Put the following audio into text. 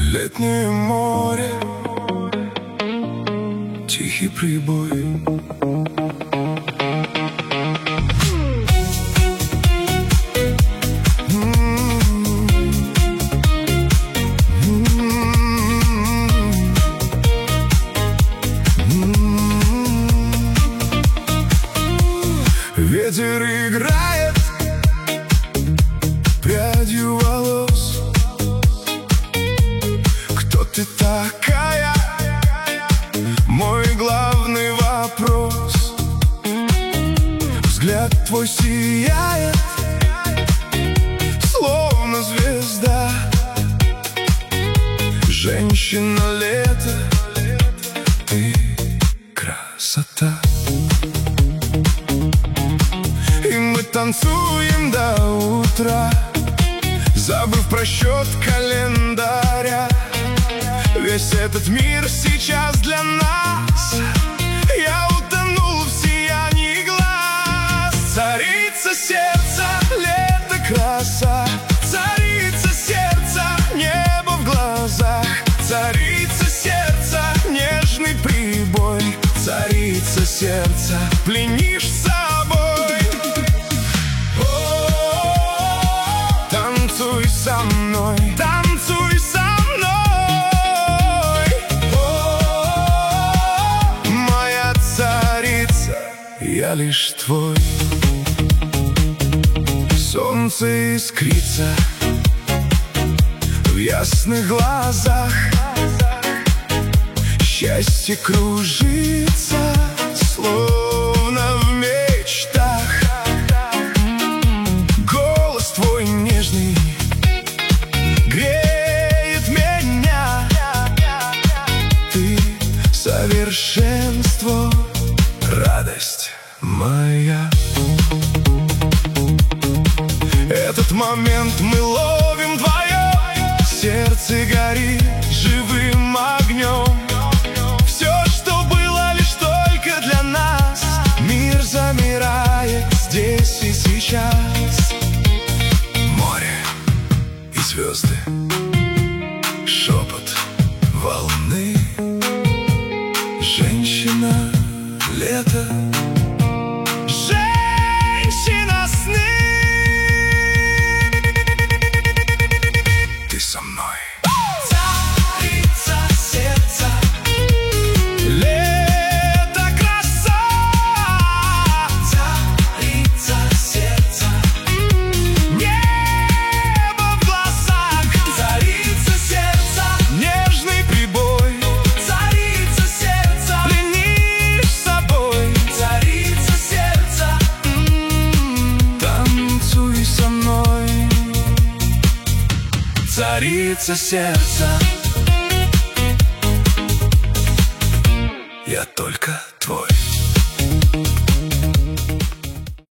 Летнее море, тихий прибой. Ветер играет прядью волос. Кто ты такая? Мой главный вопрос. Взгляд твой сияет, словно звезда. Женщина лета, ты красота. И мы танцуем до утра, забыв про счет календаря. Весь этот мир сейчас для нас. Я утонул в сиянии глаз. Царица сердца, лето краса. Царица сердца, небо в глазах. Царица сердца, нежный прибой. Царица сердца, пленишь собой. Танцуй со мной, танцуй со мной. Моя царица, я лишь твой. Солнце искрится в ясных глазах. Счастье кружится, словно в мечтах. Голос твой нежный греет меня. Ты совершенство, радость моя. Этот момент мы ловим вдвоем. Сердце горит живым огнем. Все, что было лишь только для нас. Мир замирает здесь и сейчас. Море и звезды, шепот волны. Женщина лето, женщина сны. Ты со мной. Царица сердца, лето краса. Царица сердца, небо в глазах. Царица сердца, нежный прибой. Царица сердца, пленишь собой. Царица сердца, танцуй со мной. Царица сердца, я только твой.